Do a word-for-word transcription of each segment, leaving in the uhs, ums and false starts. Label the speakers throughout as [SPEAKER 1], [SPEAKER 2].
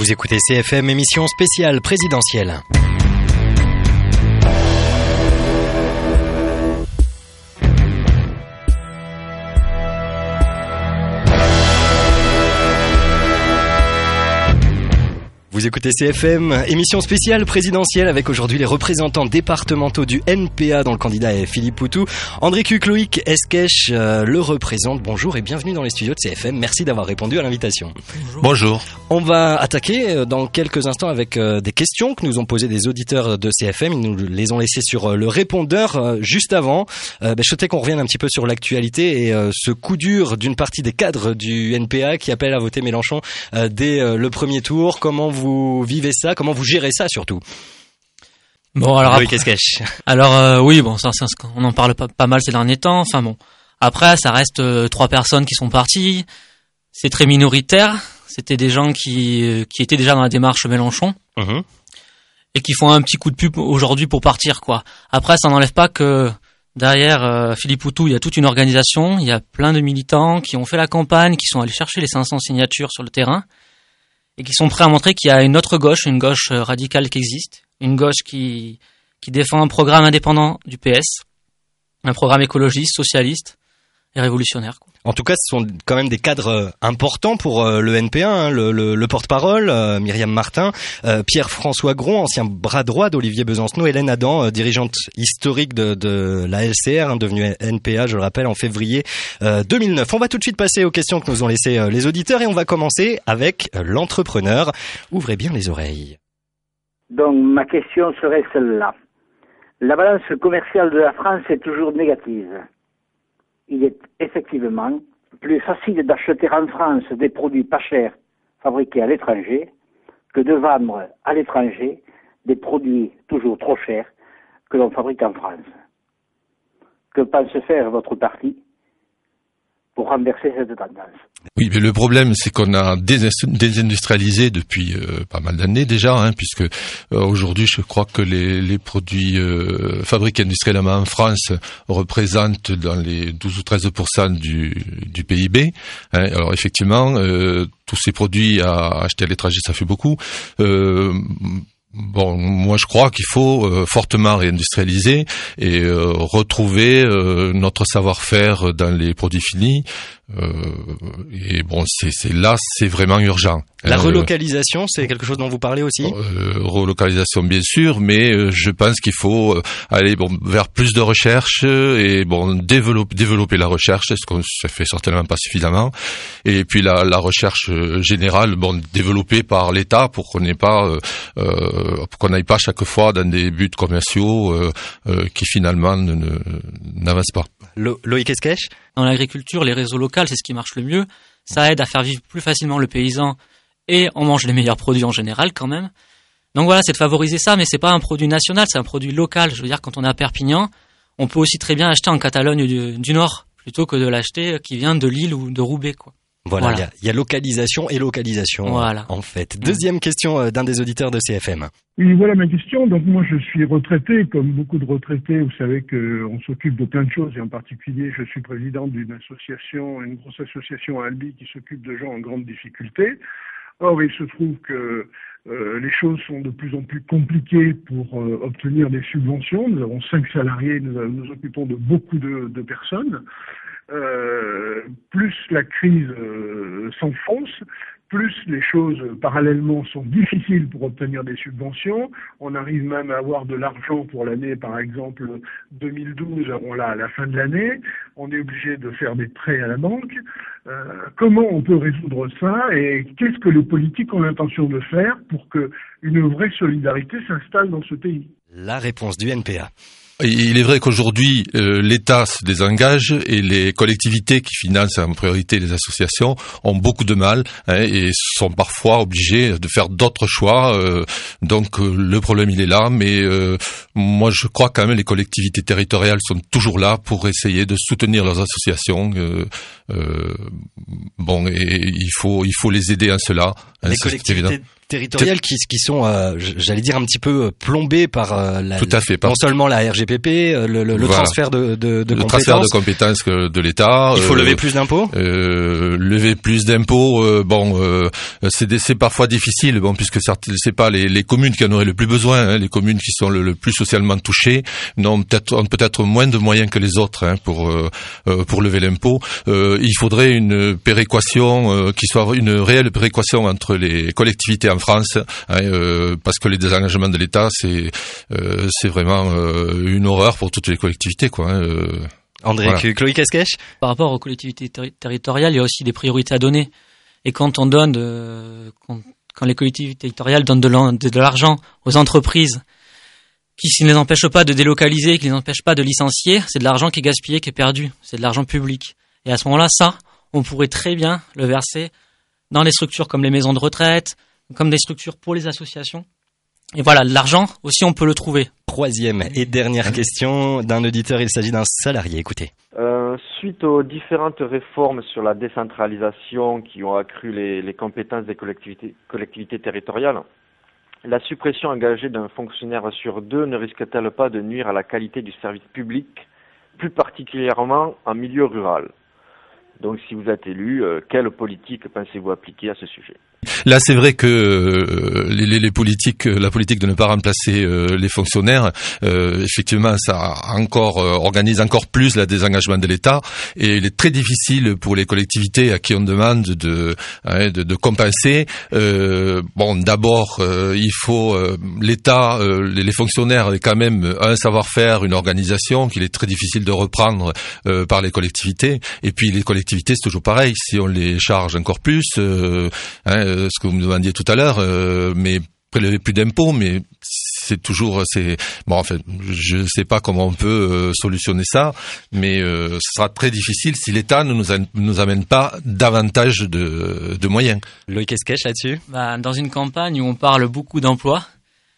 [SPEAKER 1] Vous écoutez C F M, émission spéciale présidentielle. Vous écoutez C F M, émission spéciale présidentielle avec aujourd'hui les représentants départementaux du N P A dont le candidat est Philippe Poutou. André Cuc, Loïc Esquèche euh, le représente. Bonjour et bienvenue dans les studios de C F M. Merci d'avoir répondu à l'invitation.
[SPEAKER 2] Bonjour. Bonjour.
[SPEAKER 1] On va attaquer dans quelques instants avec euh, des questions que nous ont posées des auditeurs de C F M. Ils nous les ont laissées sur euh, le répondeur. Euh, juste avant, euh, ben, je souhaitais qu'on revienne un petit peu sur l'actualité et euh, ce coup dur d'une partie des cadres du N P A qui appellent à voter Mélenchon euh, dès euh, le premier tour. Comment vous Vous vivez ça, comment vous gérez ça surtout?
[SPEAKER 3] Bon alors
[SPEAKER 1] oui,
[SPEAKER 3] après,
[SPEAKER 1] qu'est-ce
[SPEAKER 3] alors euh, oui bon ça, ça on en parle pas, pas mal ces derniers temps. Enfin bon après ça reste euh, trois personnes qui sont parties. C'est très minoritaire. C'était des gens qui euh, qui étaient déjà dans la démarche Mélenchon mmh. et qui font un petit coup de pub aujourd'hui pour partir quoi. Après ça n'enlève pas que derrière euh, Philippe Poutou il y a toute une organisation. Il y a plein de militants qui ont fait la campagne, qui sont allés chercher les cinq cents signatures sur le terrain. Et qui sont prêts à montrer qu'il y a une autre gauche, une gauche radicale qui existe, une gauche qui qui défend un programme indépendant du P S, un programme écologiste, socialiste et révolutionnaire, quoi.
[SPEAKER 1] En tout cas, ce sont quand même des cadres importants pour le N P A, hein, le, le, le porte-parole, euh, Myriam Martin, euh, Pierre-François Gron, ancien bras droit d'Olivier Besancenot, Hélène Adam, euh, dirigeante historique de, de la L C R, hein, devenue N P A, je le rappelle, en février euh, deux mille neuf. On va tout de suite passer aux questions que nous ont laissées euh, les auditeurs et on va commencer avec euh, l'entrepreneur. Ouvrez bien les oreilles.
[SPEAKER 4] Donc, ma question serait celle-là. La balance commerciale de la France est toujours négative. Il est effectivement plus facile d'acheter en France des produits pas chers fabriqués à l'étranger que de vendre à l'étranger des produits toujours trop chers que l'on fabrique en France. Que pense faire votre parti pour renverser cette tendance?
[SPEAKER 2] Oui, mais le problème, c'est qu'on a désindustrialisé depuis euh, pas mal d'années déjà, hein, puisque euh, aujourd'hui, je crois que les, les produits euh, fabriqués industriellement en France représentent dans les douze ou treize pour cent du, du P I B. Hein. Alors effectivement, euh, tous ces produits à acheter à l'étranger, ça fait beaucoup. Euh, Bon, moi je crois qu'il faut euh, fortement réindustrialiser et euh, retrouver euh, notre savoir-faire dans les produits finis. Euh, et bon, c'est, c'est là, c'est vraiment urgent.
[SPEAKER 1] La relocalisation, c'est quelque chose dont vous parlez aussi?
[SPEAKER 2] euh, Relocalisation, bien sûr, mais euh, je pense qu'il faut euh, aller bon vers plus de recherche et bon développer développer la recherche, ce qu'on se fait certainement pas suffisamment. Et puis la, la recherche générale, bon développée par l'État pour qu'on n'ait pas euh, euh, pour qu'on n'aille pas chaque fois dans des buts commerciaux euh, euh, qui finalement ne, ne, n'avancent pas.
[SPEAKER 1] Lo- Loïc Esquèche?
[SPEAKER 3] Dans l'agriculture, les réseaux locaux, c'est ce qui marche le mieux. Ça aide à faire vivre plus facilement le paysan et on mange les meilleurs produits en général quand même. Donc voilà, c'est de favoriser ça, mais c'est pas un produit national, c'est un produit local. Je veux dire, quand on est à Perpignan, on peut aussi très bien acheter en Catalogne du, du Nord plutôt que de l'acheter qui vient de Lille ou de Roubaix, quoi.
[SPEAKER 1] Voilà, il voilà. y, y a localisation et localisation, voilà. en fait. Deuxième question d'un des auditeurs de C F M.
[SPEAKER 5] Oui, voilà ma question. Donc moi, je suis retraité, comme beaucoup de retraités. Vous savez qu'on s'occupe de plein de choses, et en particulier, je suis président d'une association, une grosse association à Albi qui s'occupe de gens en grande difficulté. Or, il se trouve que euh, les choses sont de plus en plus compliquées pour euh, obtenir des subventions. Nous avons cinq salariés, nous nous occupons de beaucoup de, de personnes. Euh, plus la crise euh, s'enfonce, plus les choses parallèlement sont difficiles pour obtenir des subventions. On arrive même à avoir de l'argent pour l'année, par exemple deux mille douze, on l'a à la fin de l'année. On est obligé de faire des prêts à la banque. Euh, comment on peut résoudre ça et qu'est-ce que les politiques ont l'intention de faire pour que une vraie solidarité s'installe dans ce pays?
[SPEAKER 1] La réponse du N P A.
[SPEAKER 2] Il est vrai qu'aujourd'hui, euh, l'État se désengage et les collectivités qui financent en priorité les associations ont beaucoup de mal hein, et sont parfois obligées de faire d'autres choix. Euh, donc euh, le problème il est là, mais euh, moi je crois quand même les collectivités territoriales sont toujours là pour essayer de soutenir leurs associations. Euh, euh, bon, et il faut il faut les aider en cela.
[SPEAKER 1] Les collectivités territoriales qui, qui sont, euh, j'allais dire, un petit peu plombées par euh, la,
[SPEAKER 2] Tout à fait, par...
[SPEAKER 1] non seulement la R G P P, le, le, le voilà. transfert de, de, de
[SPEAKER 2] le
[SPEAKER 1] compétences.
[SPEAKER 2] transfert de compétences de l'État.
[SPEAKER 1] Il faut
[SPEAKER 2] euh,
[SPEAKER 1] lever plus d'impôts.
[SPEAKER 2] Euh, lever plus d'impôts, euh, bon, euh, c'est, c'est parfois difficile, bon, puisque c'est pas les, les communes qui en auraient le plus besoin, hein, les communes qui sont le, le plus socialement touchées, n'ont peut-être, ont peut-être moins de moyens que les autres hein, pour euh, pour lever l'impôt. Euh, il faudrait une péréquation, euh, qui soit une réelle péréquation entre les collectivités en France, hein, euh, parce que les désengagements de l'État, c'est euh, c'est vraiment euh, une horreur pour toutes les collectivités, quoi. Hein, euh,
[SPEAKER 1] André, voilà. Chloé Casquèche.
[SPEAKER 3] Par rapport aux collectivités terri- territoriales, il y a aussi des priorités à donner. Et quand on donne, de, quand, quand les collectivités territoriales donnent de, de, de l'argent aux entreprises, qui ne les empêchent pas de délocaliser, qui ne les empêchent pas de licencier, c'est de l'argent qui est gaspillé, qui est perdu. C'est de l'argent public. Et à ce moment-là, ça, on pourrait très bien le verser dans les structures comme les maisons de retraite, comme des structures pour les associations. Et voilà, l'argent aussi, on peut le trouver.
[SPEAKER 1] Troisième et dernière question d'un auditeur, il s'agit d'un salarié. Écoutez.
[SPEAKER 6] Euh, suite aux différentes réformes sur la décentralisation qui ont accru les, les compétences des collectivités, collectivités territoriales, la suppression engagée d'un fonctionnaire sur deux ne risque-t-elle pas de nuire à la qualité du service public, plus particulièrement en milieu rural ? Donc, si vous êtes élu, euh, quelle politique pensez-vous appliquer à ce sujet ?
[SPEAKER 2] Là, c'est vrai que euh, les, les politiques, la politique de ne pas remplacer euh, les fonctionnaires, euh, effectivement, ça encore euh, organise encore plus le désengagement de l'État, et il est très difficile pour les collectivités à qui on demande de hein, de, de compenser. Euh, bon, d'abord, euh, il faut euh, l'État, euh, les, les fonctionnaires avaient quand même un savoir-faire, une organisation qu'il est très difficile de reprendre euh, par les collectivités. Et puis les collectivités, c'est toujours pareil. Si on les charge encore plus, euh, hein, ce que vous me demandiez tout à l'heure, euh, mais prélever plus d'impôts, mais c'est toujours, c'est bon. En fait, je ne sais pas comment on peut euh, solutionner ça, mais euh, ce sera très difficile si l'État ne nous, a, nous amène pas davantage de, de moyens.
[SPEAKER 1] Loïc Esquèche là-dessus.
[SPEAKER 3] Bah, dans une campagne où on parle beaucoup d'emplois,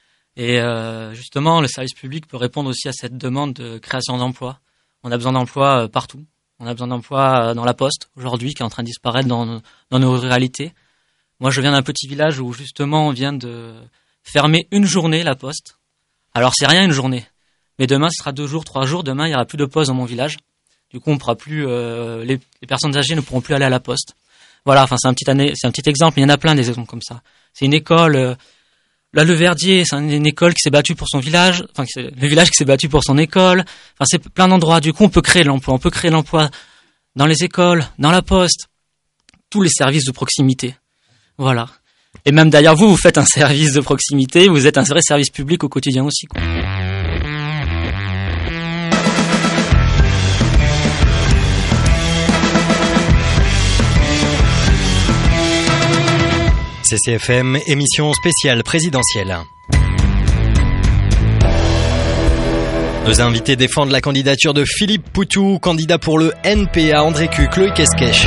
[SPEAKER 3] et euh, justement, le service public peut répondre aussi à cette demande de création d'emplois. On a besoin d'emplois euh, partout. On a besoin d'emplois euh, dans la Poste aujourd'hui, qui est en train de disparaître dans, dans nos ruralités. Moi, je viens d'un petit village où, justement, on vient de fermer une journée la poste. Alors, c'est rien, une journée. Mais demain, ce sera deux jours, trois jours. Demain, il n'y aura plus de poste dans mon village. Du coup, on pourra plus, euh, les, les personnes âgées ne pourront plus aller à la poste. Voilà, enfin, c'est un petit, année, c'est un petit exemple. Il y en a plein des exemples comme ça. C'est une école, euh, là, le Verdier, c'est une école qui s'est battue pour son village. Enfin, c'est le village qui s'est battu pour son école. Enfin, c'est plein d'endroits. Du coup, on peut créer l'emploi. On peut créer l'emploi dans les écoles, dans la poste, tous les services de proximité. Voilà. Et même d'ailleurs, vous, vous faites un service de proximité, vous êtes un vrai service public au quotidien aussi, quoi.
[SPEAKER 1] C C F M, émission spéciale présidentielle. Nos invités défendent la candidature de Philippe Poutou, candidat pour le N P A, André Cuc, Loïc Esquèche.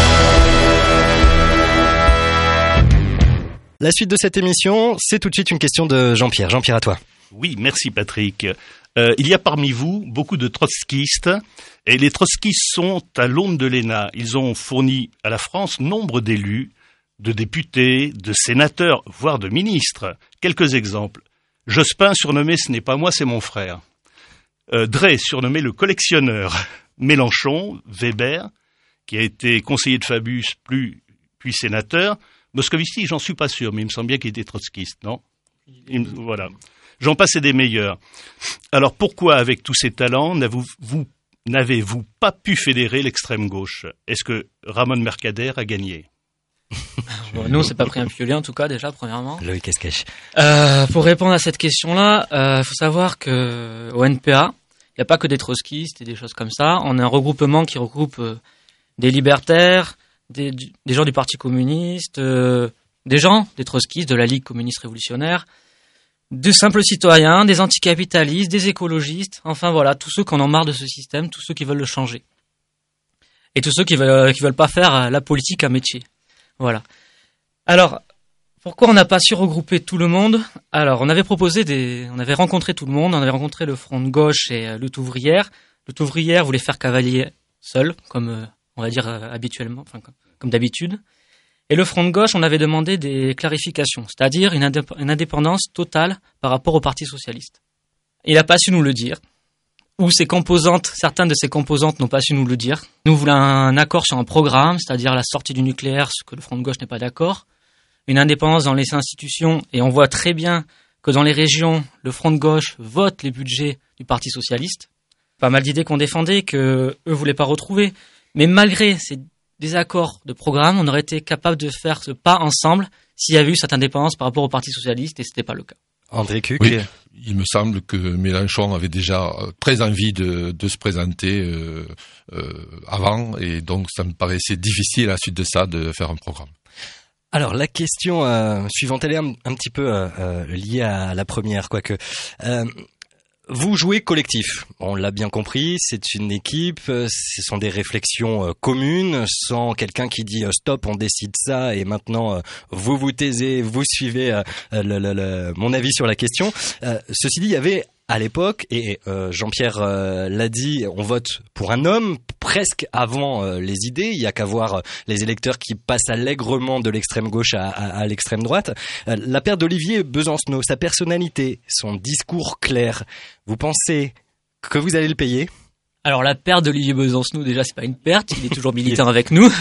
[SPEAKER 1] La suite de cette émission, c'est tout de suite une question de Jean-Pierre. Jean-Pierre, à toi.
[SPEAKER 7] Oui, merci Patrick. Euh, il y a parmi vous beaucoup de trotskistes, et les trotskistes sont à l'aune de l'E N A. Ils ont fourni à la France nombre d'élus, de députés, de sénateurs, voire de ministres. Quelques exemples. Jospin, surnommé « Ce n'est pas moi, c'est mon frère ». Euh, Drey, surnommé le collectionneur. Mélenchon, Weber, qui a été conseiller de Fabius, plus, puis sénateur. Moscovici, j'en suis pas sûr, mais il me semble bien qu'il était trotskiste, non ? il, Voilà. J'en passe et des meilleurs. Alors pourquoi, avec tous ces talents, n'avez-vous, vous, n'avez-vous pas pu fédérer l'extrême gauche ? Est-ce que Ramon Mercader a gagné ?
[SPEAKER 3] Bon, nous, on s'est pas pris un piolet, en tout cas, déjà, premièrement.
[SPEAKER 1] Loïc Esquèche.
[SPEAKER 3] Euh, pour répondre à cette question-là, il euh, faut savoir que au N P A, il n'y a pas que des trotskistes et des choses comme ça. On a un regroupement qui regroupe euh, des libertaires, Des, des gens du Parti communiste, euh, des gens, des trotskistes, de la Ligue communiste révolutionnaire, de simples citoyens, des anticapitalistes, des écologistes, enfin voilà, tous ceux qui en ont marre de ce système, tous ceux qui veulent le changer. Et tous ceux qui veulent, qui veulent pas faire la politique à métier. Voilà. Alors, pourquoi on n'a pas su regrouper tout le monde ? Alors, on avait proposé des, on avait rencontré tout le monde, on avait rencontré le Front de gauche et euh, Lutte ouvrière. Lutte ouvrière voulait faire cavalier seul, comme... Euh, on va dire euh, habituellement, enfin comme, comme d'habitude. Et le Front de gauche, on avait demandé des clarifications, c'est-à-dire une, indép- une indépendance totale par rapport au Parti socialiste. Il n'a pas su nous le dire, ou ses composantes, certaines de ses composantes n'ont pas su nous le dire. Nous voulons un accord sur un programme, c'est-à-dire la sortie du nucléaire, ce que le Front de gauche n'est pas d'accord, une indépendance dans les institutions, et on voit très bien que dans les régions, le Front de gauche vote les budgets du Parti socialiste. Pas mal d'idées qu'on défendait, que eux voulaient pas retrouver, mais malgré ces désaccords de programme, on aurait été capable de faire ce pas ensemble s'il y avait eu cette indépendance par rapport au Parti socialiste, et c'était pas le cas.
[SPEAKER 1] André Kuck.
[SPEAKER 2] Oui, il me semble que Mélenchon avait déjà très envie de, de se présenter euh, euh, avant, et donc ça me paraissait difficile à la suite de ça de faire un programme.
[SPEAKER 1] Alors la question euh, suivante, elle est un, un petit peu euh, euh, liée à la première, quoique. Euh, Vous jouez collectif, on l'a bien compris, c'est une équipe, ce sont des réflexions communes, sans quelqu'un qui dit stop, on décide ça et maintenant vous vous taisez, vous suivez le, le, le, mon avis sur la question. Euh, ceci dit, il y avait à l'époque, et euh, Jean-Pierre euh, l'a dit, on vote pour un homme presque avant euh, les idées. Il y a qu'à voir les électeurs qui passent allègrement de l'extrême gauche à, à, à l'extrême droite. Euh, la perte d'Olivier Besancenot, sa personnalité, son discours clair, vous pensez que vous allez le payer ?
[SPEAKER 3] Alors la perte d'Olivier Besancenot, déjà c'est pas une perte, il est toujours militant avec nous.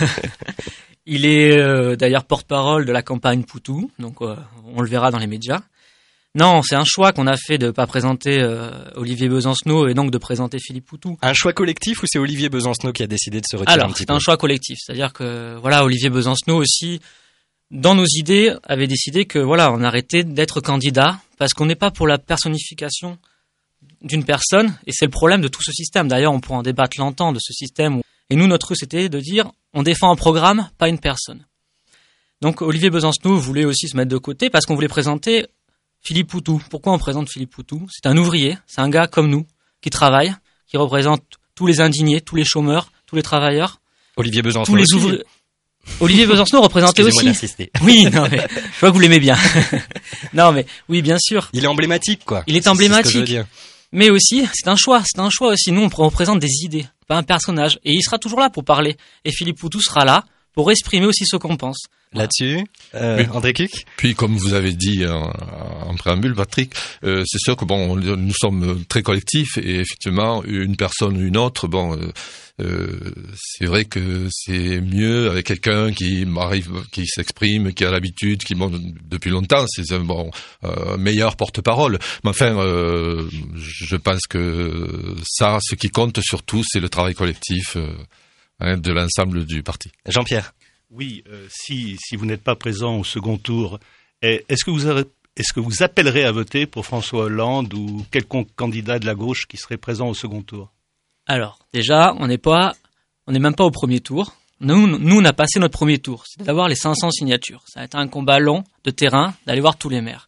[SPEAKER 3] Il est euh, d'ailleurs porte-parole de la campagne Poutou, donc euh, on le verra dans les médias. Non, c'est un choix qu'on a fait de pas présenter euh, Olivier Besancenot et donc de présenter Philippe Poutou.
[SPEAKER 1] Un choix collectif ou c'est Olivier Besancenot qui a décidé de se retirer?
[SPEAKER 3] Alors,
[SPEAKER 1] un petit
[SPEAKER 3] c'est
[SPEAKER 1] peu
[SPEAKER 3] un choix collectif, c'est-à-dire que voilà, Olivier Besancenot aussi, dans nos idées, avait décidé que voilà, on arrêtait d'être candidat parce qu'on n'est pas pour la personnification d'une personne, et c'est le problème de tout ce système. D'ailleurs, on pourra en débattre longtemps de ce système. Et nous, notre truc, c'était de dire, on défend un programme, pas une personne. Donc, Olivier Besancenot voulait aussi se mettre de côté parce qu'on voulait présenter Philippe Poutou. Pourquoi on présente Philippe Poutou ? C'est un ouvrier, c'est un gars comme nous, qui travaille, qui représente tous les indignés, tous les chômeurs, tous les travailleurs.
[SPEAKER 1] Olivier Besancenot
[SPEAKER 3] tous les ouvriers. Olivier Besancenot représentait aussi.
[SPEAKER 1] D'insister.
[SPEAKER 3] Oui, non mais je vois que vous l'aimez bien. Non mais oui, bien sûr.
[SPEAKER 1] Il est emblématique, quoi.
[SPEAKER 3] Il est emblématique.
[SPEAKER 1] C'est ce que je veux dire.
[SPEAKER 3] Mais aussi, c'est un choix, c'est un choix aussi. Nous, on représente des idées, pas un personnage. Et il sera toujours là pour parler. Et Philippe Poutou sera là pour exprimer aussi ce qu'on pense.
[SPEAKER 1] Là-dessus, euh,
[SPEAKER 2] oui.
[SPEAKER 1] André Kuck.
[SPEAKER 2] Puis, comme vous avez dit en, en préambule, Patrick, euh, c'est sûr que bon, nous sommes très collectifs et effectivement, une personne ou une autre, bon, euh, euh, c'est vrai que c'est mieux avec quelqu'un qui m'arrive, qui s'exprime, qui a l'habitude, qui bon, depuis longtemps, c'est un bon euh, meilleur porte-parole. Mais enfin, euh, je pense que ça, ce qui compte surtout, c'est le travail collectif euh, hein, de l'ensemble du parti.
[SPEAKER 1] Jean-Pierre.
[SPEAKER 7] Oui, euh, si si vous n'êtes pas présent au second tour, est-ce que vous aurez, est-ce que vous appellerez à voter pour François Hollande ou quelconque candidat de la gauche qui serait présent au second tour ?
[SPEAKER 3] Alors, déjà, on n'est pas, on n'est même pas au premier tour. Nous, nous, on a passé notre premier tour, c'est d'avoir les cinq cents signatures. Ça a été un combat long de terrain, d'aller voir tous les maires.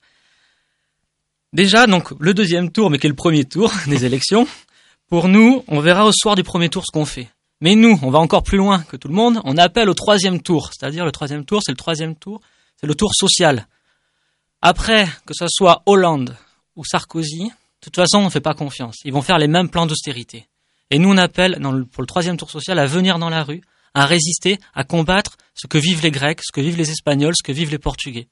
[SPEAKER 3] Déjà, donc, le deuxième tour, mais qui est le premier tour des élections, pour nous, on verra au soir du premier tour ce qu'on fait. Mais nous, on va encore plus loin que tout le monde, on appelle au troisième tour. C'est-à-dire, le troisième tour, c'est le troisième tour, c'est le tour social. Après, que ce soit Hollande ou Sarkozy, de toute façon, on ne fait pas confiance. Ils vont faire les mêmes plans d'austérité. Et nous, on appelle, dans le, pour le troisième tour social, à venir dans la rue, à résister, à combattre ce que vivent les Grecs, ce que vivent les Espagnols, ce que vivent les Portugais.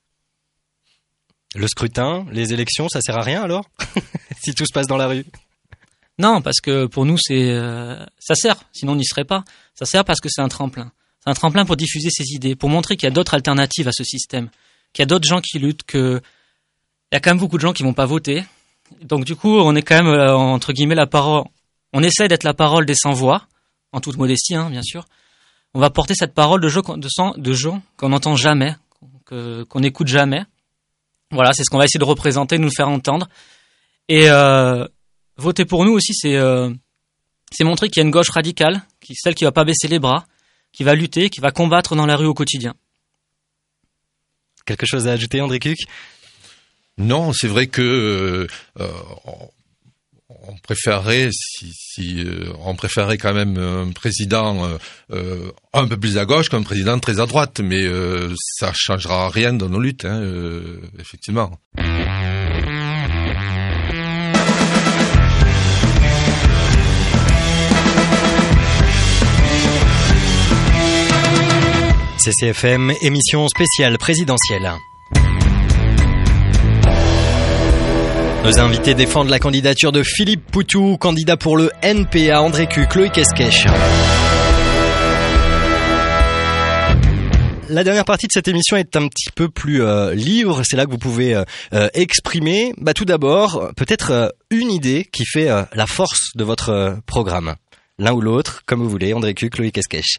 [SPEAKER 1] Le scrutin, les élections, ça sert à rien alors? Si tout se passe dans la rue?
[SPEAKER 3] Non, parce que pour nous, c'est euh, ça sert, sinon on n'y serait pas. Ça sert parce que c'est un tremplin. C'est un tremplin pour diffuser ses idées, pour montrer qu'il y a d'autres alternatives à ce système, qu'il y a d'autres gens qui luttent, que il y a quand même beaucoup de gens qui vont pas voter. Donc du coup, on est quand même, euh, entre guillemets, la parole... On essaie d'être la parole des sans-voix, en toute modestie, hein, bien sûr. On va porter cette parole de, gens, de, sans, de gens qu'on n'entend jamais, que, qu'on n'écoute jamais. Voilà, c'est ce qu'on va essayer de représenter, de nous faire entendre. Et... Euh, voter pour nous aussi, c'est euh, c'est montrer qu'il y a une gauche radicale, qui celle qui va pas baisser les bras, qui va lutter, qui va combattre dans la rue au quotidien.
[SPEAKER 1] Quelque chose à ajouter, André Kuck ?
[SPEAKER 2] Non, c'est vrai que euh, on préférerait, si, si euh, on préférerait quand même un président euh, euh, un peu plus à gauche qu'un président très à droite, mais euh, ça changera rien dans nos luttes, hein, euh, effectivement.
[SPEAKER 1] C C F M, émission spéciale présidentielle. Nos invités défendent la candidature de Philippe Poutou, candidat pour le N P A, André Cuc, Loïc Esquèche. La dernière partie de cette émission est un petit peu plus euh, libre, c'est là que vous pouvez euh, euh, exprimer, bah, tout d'abord, peut-être euh, une idée qui fait euh, la force de votre euh, programme. L'un ou l'autre, comme vous voulez, André Cuc, Loïc Esquèche.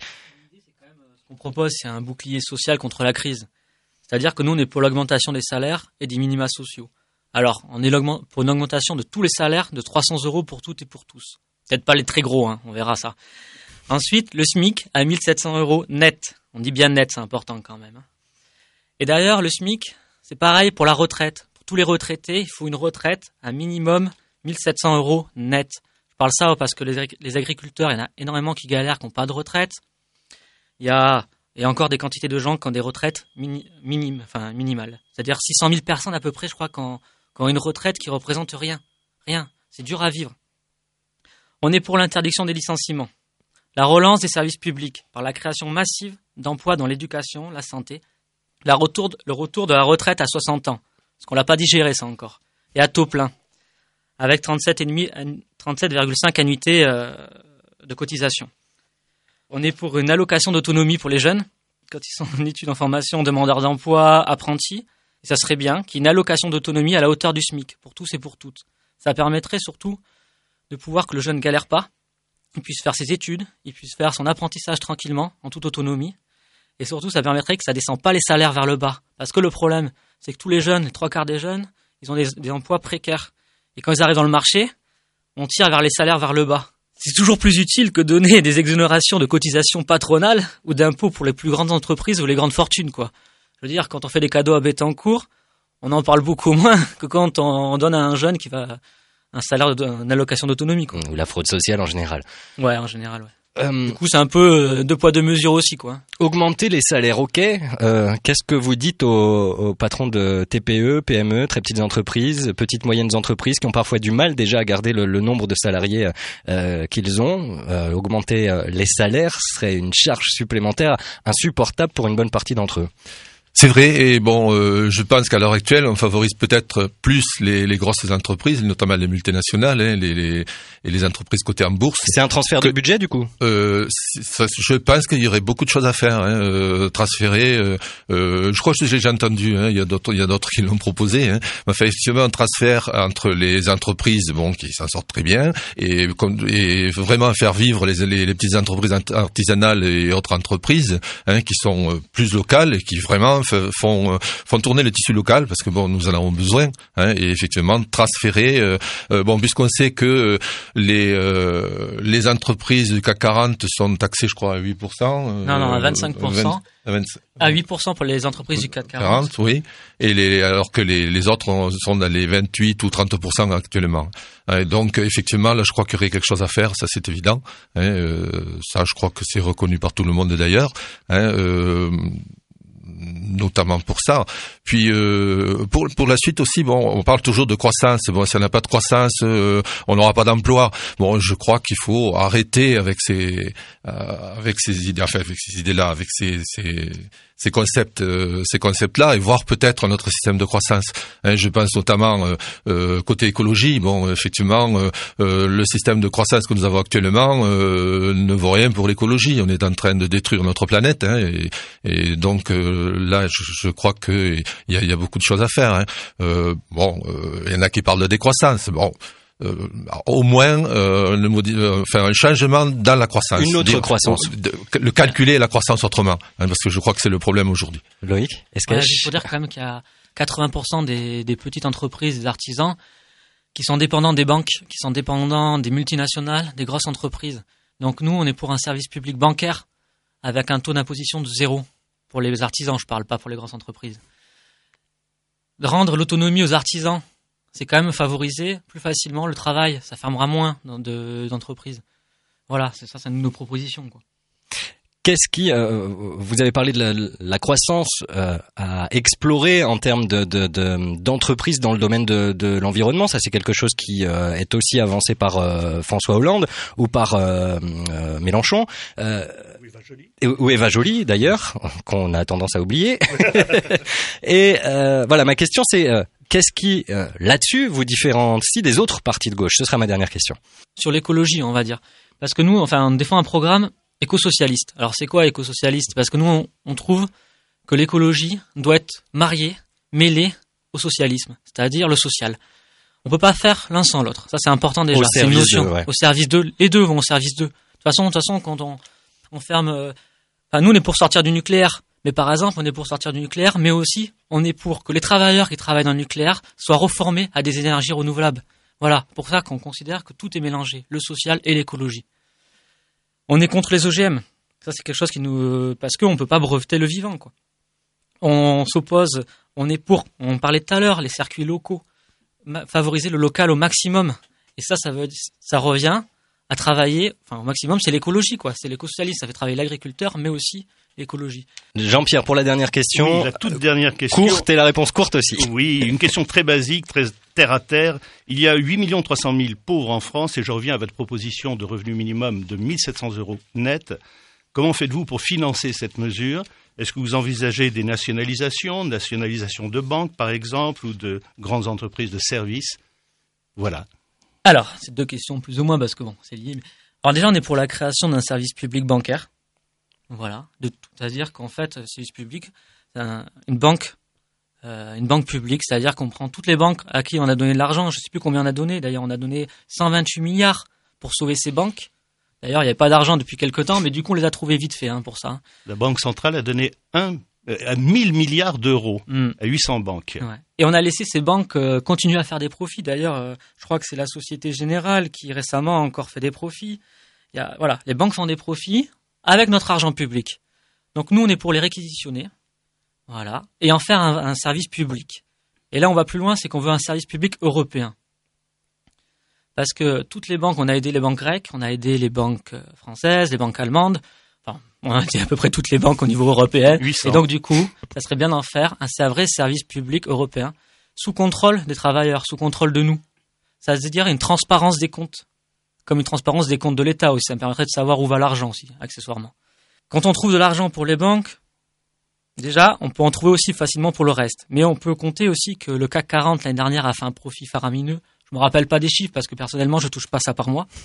[SPEAKER 3] Ce qu'on propose, c'est un bouclier social contre la crise. C'est-à-dire que nous, on est pour l'augmentation des salaires et des minima sociaux. Alors, on est pour une augmentation de tous les salaires de trois cents euros pour toutes et pour tous. Peut-être pas les très gros, hein, on verra ça. Ensuite, le SMIC à mille sept cents euros net. On dit bien net, c'est important quand même. Et d'ailleurs, le SMIC, c'est pareil pour la retraite. Pour tous les retraités, il faut une retraite à minimum mille sept cents euros net. Je parle ça parce que les agriculteurs, il y en a énormément qui galèrent, qui n'ont pas de retraite. Il y a, il y a encore des quantités de gens qui ont des retraites mini, minimes, enfin minimales. C'est-à-dire six cent mille personnes à peu près, je crois, qui ont, qui ont une retraite qui représente rien. Rien. C'est dur à vivre. On est pour l'interdiction des licenciements. La relance des services publics par la création massive d'emplois dans l'éducation, la santé, la retour de, le retour de la retraite à soixante ans, parce qu'on l'a pas digéré ça encore, et à taux plein, avec trente-sept virgule cinq annuités euh, de cotisation. On est pour une allocation d'autonomie pour les jeunes, quand ils sont en études, en formation, demandeurs d'emploi, apprentis, et ça serait bien qu'il y ait une allocation d'autonomie à la hauteur du SMIC, pour tous et pour toutes. Ça permettrait surtout de pouvoir que le jeune ne galère pas, il puisse faire ses études, il puisse faire son apprentissage tranquillement, en toute autonomie. Et surtout, ça permettrait que ça descend pas les salaires vers le bas. Parce que le problème, c'est que tous les jeunes, les trois quarts des jeunes, ils ont des, des emplois précaires. Et quand ils arrivent dans le marché, on tire vers les salaires vers le bas. C'est toujours plus utile que donner des exonérations de cotisations patronales ou d'impôts pour les plus grandes entreprises ou les grandes fortunes, quoi. Je veux dire, quand on fait des cadeaux à Bettencourt, on en parle beaucoup moins que quand on donne à un jeune qui va un salaire, de, une allocation d'autonomie, quoi.
[SPEAKER 1] Ou la fraude sociale en général.
[SPEAKER 3] Ouais, en général, ouais.
[SPEAKER 1] Euh,
[SPEAKER 3] du coup, c'est un peu deux poids deux mesures aussi, quoi.
[SPEAKER 1] Augmenter les salaires, ok. Euh, qu'est-ce que vous dites aux, aux patrons de T P E, P M E, très petites entreprises, petites moyennes entreprises qui ont parfois du mal déjà à garder le, le nombre de salariés euh, qu'ils ont. Euh, augmenter euh, les salaires serait une charge supplémentaire insupportable pour une bonne partie d'entre eux.
[SPEAKER 2] C'est vrai, et bon, euh, je pense qu'à l'heure actuelle, on favorise peut-être plus les, les grosses entreprises, notamment les multinationales, hein, les, les, et les entreprises cotées en bourse.
[SPEAKER 1] C'est un transfert que, de budget, du coup
[SPEAKER 2] euh, ça, je pense qu'il y aurait beaucoup de choses à faire, hein, euh, transférer. Euh, euh, je crois que j'ai déjà entendu, hein, il y a d'autres, il y a d'autres qui l'ont proposé. Hein, enfin, effectivement, un transfert entre les entreprises, bon, qui s'en sortent très bien, et, et vraiment faire vivre les, les, les petites entreprises artisanales et autres entreprises, hein, qui sont plus locales et qui vraiment font font tourner le tissu local, parce que bon, nous en avons besoin, hein, et effectivement transférer euh, euh, bon, puisqu'on sait que les euh, les entreprises du C A C quarante sont taxées, je crois, à huit pour cent. Euh,
[SPEAKER 3] non non, à vingt-cinq pour cent. vingt, vingt, à huit pour cent pour les entreprises du C A C quarante.
[SPEAKER 2] quarante, oui. Et les alors que les les autres sont dans les vingt-huit ou trente pour cent actuellement. Et donc effectivement, là, je crois qu'il y aurait quelque chose à faire, ça c'est évident. Hein, euh, ça, je crois que c'est reconnu par tout le monde d'ailleurs. Hein, euh, notamment pour ça. Puis euh, pour pour la suite aussi, bon, on parle toujours de croissance. Bon, si on n'a pas de croissance, euh, on n'aura pas d'emploi. Bon, je crois qu'il faut arrêter avec ces euh, avec ces idées, enfin avec ces idées-là, avec ces ces ces concepts, euh, ces concepts-là, et voir peut-être notre système de croissance. Hein, je pense notamment euh, euh, côté écologie. Bon, effectivement, euh, euh, le système de croissance que nous avons actuellement euh, ne vaut rien pour l'écologie. On est en train de détruire notre planète, hein, et, et donc euh, là, je, je crois que il y a, il y a beaucoup de choses à faire. Hein. Euh, bon, euh, il y en a qui parlent de décroissance. Bon. Euh, au moins euh, le modi- euh, enfin un changement dans la croissance,
[SPEAKER 1] une autre Dire, croissance,
[SPEAKER 2] de, de, le calculer la croissance autrement, hein, parce que je crois que c'est le problème aujourd'hui.
[SPEAKER 1] Loïc, est-ce que
[SPEAKER 3] ouais, il faut dire quand même qu'il y a quatre-vingts pour cent des, des petites entreprises, des artisans qui sont dépendants des banques, qui sont dépendants des multinationales, des grosses entreprises. Donc nous, on est pour un service public bancaire avec un taux d'imposition de zéro pour les artisans, je parle pas pour les grosses entreprises. De rendre l'autonomie aux artisans, c'est quand même favoriser plus facilement le travail. Ça fermera moins de, d'entreprises. Voilà, c'est ça, c'est une de nos propositions, quoi.
[SPEAKER 1] qu'est-ce qui, euh, vous avez parlé de la, la croissance euh, à explorer en termes de, de, de d'entreprises dans le domaine de, de l'environnement. Ça, c'est quelque chose qui euh, est aussi avancé par euh, François Hollande ou par euh, euh, Mélenchon. Euh, ou Eva Joly d'ailleurs, qu'on a tendance à oublier. Et euh, voilà, ma question c'est euh, qu'est-ce qui euh, là-dessus vous différencie des autres partis de gauche? Ce sera ma dernière question.
[SPEAKER 3] Sur l'écologie, on va dire, parce que nous, enfin, on défend un programme éco-socialiste. Alors c'est quoi éco-socialiste? Parce que nous, on, on trouve que l'écologie doit être mariée, mêlée au socialisme, c'est-à-dire le social. On peut pas faire l'un sans l'autre. Ça, c'est important déjà. C'est une notion.
[SPEAKER 1] De, ouais.
[SPEAKER 3] Au service d'eux, les deux vont au service d'eux. De toute façon, de toute façon, quand on on ferme, euh, enfin, nous, on est pour sortir du nucléaire. Mais par exemple, on est pour sortir du nucléaire, mais aussi, on est pour que les travailleurs qui travaillent dans le nucléaire soient reformés à des énergies renouvelables. Voilà. Pour ça qu'on considère que tout est mélangé, le social et l'écologie. On est contre les O G M. Ça, c'est quelque chose qui nous, parce qu'on peut pas breveter le vivant, quoi. On s'oppose, on est pour, on parlait tout à l'heure, les circuits locaux. Favoriser le local au maximum. Et ça, ça veut, ça revient à travailler, enfin, au maximum, c'est l'écologie, quoi. C'est l'éco-socialisme. Ça fait travailler l'agriculteur, mais aussi l'écologie.
[SPEAKER 1] Jean-Pierre, pour la dernière question.
[SPEAKER 7] Oui, la toute dernière question.
[SPEAKER 1] Courte et la réponse courte aussi.
[SPEAKER 7] Oui, une question très basique, très terre à terre. Il y a huit millions trois cent mille pauvres en France et je reviens à votre proposition de revenu minimum de mille sept cents euros net. Comment faites-vous pour financer cette mesure? Est-ce que vous envisagez des nationalisations, nationalisation de banques par exemple, ou de grandes entreprises de services? Voilà.
[SPEAKER 3] Alors, c'est deux questions plus ou moins parce que bon, c'est lié. Alors déjà, on est pour la création d'un service public bancaire. Voilà, de, c'est-à-dire qu'en fait, service public, c'est un, une banque, euh, une banque publique, c'est-à-dire qu'on prend toutes les banques à qui on a donné de l'argent. Je sais plus combien on a donné. D'ailleurs, on a donné cent vingt-huit milliards pour sauver ces banques. D'ailleurs, il n'y avait pas d'argent depuis quelque temps, mais du coup, on les a trouvés vite fait hein, pour ça.
[SPEAKER 7] La Banque centrale a donné un, euh, à mille milliards d'euros mm. à huit cents banques.
[SPEAKER 3] Ouais. Et on a laissé ces banques euh, continuer à faire des profits. D'ailleurs, euh, je crois que c'est la Société Générale qui récemment a encore fait des profits. Il y a, voilà, les banques font des profits avec notre argent public. Donc nous, on est pour les réquisitionner, voilà, et en faire un, un service public. Et là, on va plus loin, c'est qu'on veut un service public européen. Parce que toutes les banques, on a aidé les banques grecques, on a aidé les banques françaises, les banques allemandes, enfin, on a aidé à peu près toutes les banques au niveau européen. huit cents. Et donc, du coup, ça serait bien d'en faire un vrai service public européen, sous contrôle des travailleurs, sous contrôle de nous. Ça veut dire une transparence des comptes, comme une transparence des comptes de l'État aussi. Ça me permettrait de savoir où va l'argent aussi, accessoirement. Quand on trouve de l'argent pour les banques, déjà, on peut en trouver aussi facilement pour le reste. Mais on peut compter aussi que le C A C quarante, l'année dernière, a fait un profit faramineux. Je me rappelle pas des chiffres parce que personnellement, je touche pas ça par mois.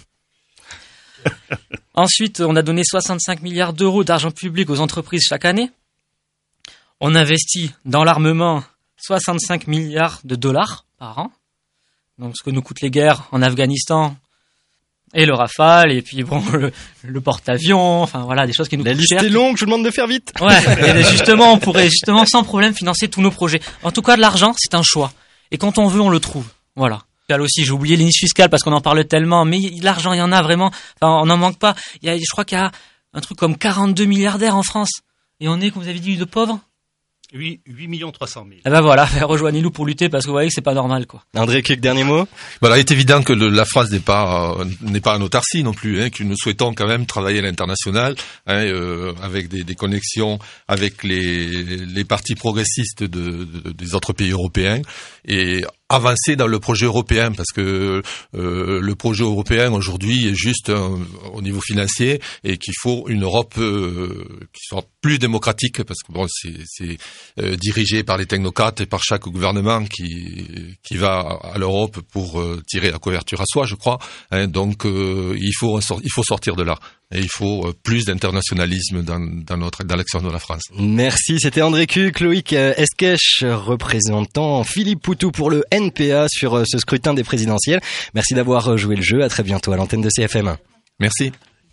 [SPEAKER 3] Ensuite, on a donné soixante-cinq milliards d'euros d'argent public aux entreprises chaque année. On investit dans l'armement soixante-cinq milliards de dollars par an. Donc, ce que nous coûtent les guerres en Afghanistan et le Rafale, et puis bon, le, le porte-avions, enfin voilà, des choses qui nous
[SPEAKER 1] La
[SPEAKER 3] coûtent
[SPEAKER 1] liste
[SPEAKER 3] cher.
[SPEAKER 1] est longue, je vous demande de faire vite.
[SPEAKER 3] Ouais, et justement, on pourrait justement sans problème financer tous nos projets. En tout cas, de l'argent, c'est un choix. Et quand on veut, on le trouve. Voilà. Aussi, j'ai oublié les niches fiscales parce qu'on en parle tellement, mais l'argent, il y en a vraiment. Enfin, on n'en manque pas. Il y a, je crois qu'il y a un truc comme quarante-deux milliardaires en France. Et on est, comme vous avez dit, de pauvres.
[SPEAKER 7] Oui, huit millions trois cent mille.
[SPEAKER 3] Eh ben voilà, rejoignez-nous pour lutter parce que vous voyez que c'est pas normal, quoi.
[SPEAKER 1] André Kuck, dernier mot.
[SPEAKER 2] Voilà, il est évident que le, la France n'est pas euh, n'est pas en autarcie non plus, hein, que nous souhaitons quand même travailler à l'international, hein, euh, avec des, des connexions avec les les partis progressistes de, de, des autres pays européens et avancer dans le projet européen parce que euh, le projet européen aujourd'hui est juste euh, au niveau financier et qu'il faut une Europe euh, qui soit plus démocratique parce que bon c'est c'est euh, dirigé par les technocrates et par chaque gouvernement qui qui va à l'Europe pour euh, tirer la couverture à soi, je crois, hein, donc euh, il faut il faut sortir de là. Et il faut plus d'internationalisme dans, dans notre dans l'action de la France.
[SPEAKER 1] Merci, c'était André Kuck, Loïc Esquèche, représentant Philippe Poutou pour le N P A sur ce scrutin des présidentielles. Merci d'avoir joué le jeu, à très bientôt à l'antenne de C F M.
[SPEAKER 2] Merci.